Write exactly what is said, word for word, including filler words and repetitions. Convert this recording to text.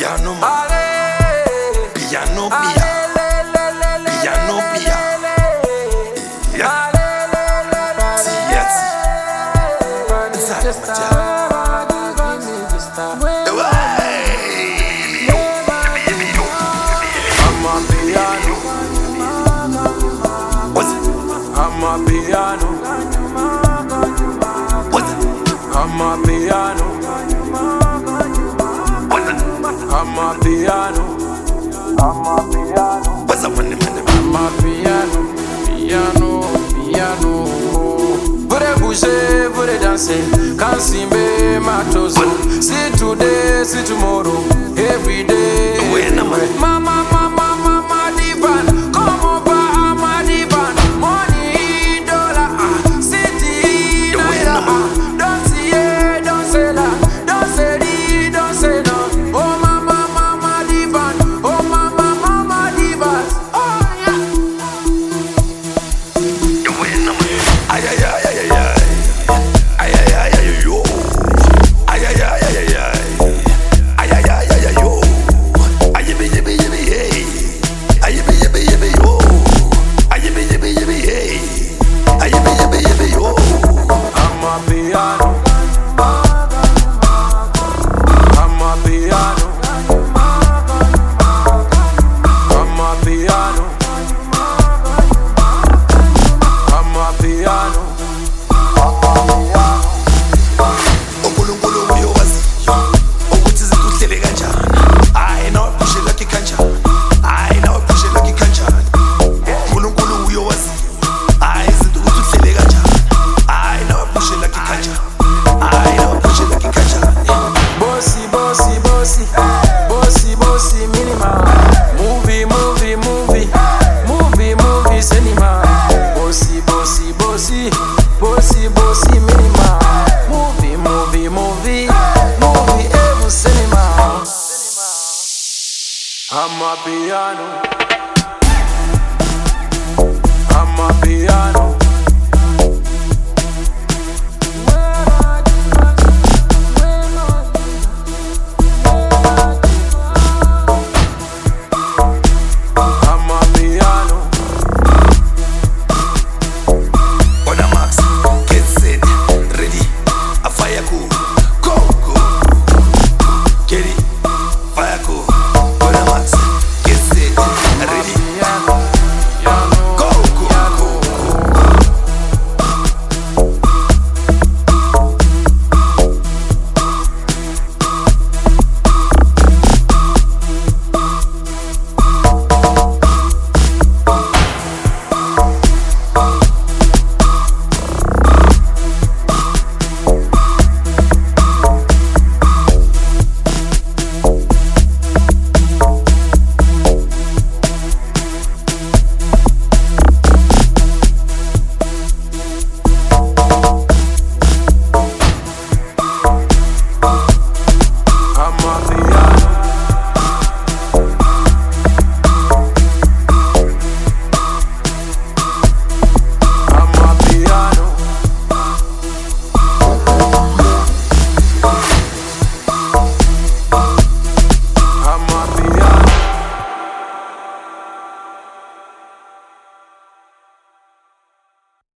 piano man, piano pia, piano pia, yeah, tiati, zati I'm a piano. What's it? I'm a piano. What's it? I'm a piano. What's it? I'm a piano. I'm a piano. What's up, money, money? I'm a piano. Piano, piano. Vure bouger, vure danser. Can't see me, my toes. See today, see tomorrow. Every day. Mama, mama, mama, divan. Come over, I'm a divan. Money, dollar, ah, city, naira, ah. Don't see it, don't say that. Don't say it, don't say no. Oh, mama, mama, divan. Oh, mama, mama, divan. Oh, yeah. Ay, ay, ay, ay, ay, ay. Ay, ay, ay, ay, yo. Ay, ay, ay, ay, ay, ay. Ay, ay, ay, ay, ay, yo. Ay, yippee, yippee, yippee, hey. Ay, yippee, yippee, yippee, yo. Ay, yippee, yippee, yippee, hey. Ay, yippee, yippee, yippee, yo. I'm a piano. I'm a piano. I'm a piano. I'm a piano. uNkulunkulu uyowazi ukuthi izinto uhlele kanjani. Hayi nawe pushe lucky kanjani. Hayi nawe pushe lucky kanjani. uNkulunkulu uyowazi. Hayi izinto ukuthi uhlele kanjani. Hayi nawe pushe lucky kanjani. Hayi nawe pushe lucky kanjani. Bossy, bossy, bossy. Bossy, bossy, minima. Movie, movie, movie. Movie, movie, cinema. Bossy, bossy, bossy. Bossy, bossy, minima. Movie, movie, movie. Movie, every cinema. I'm a piano. I'm a piano.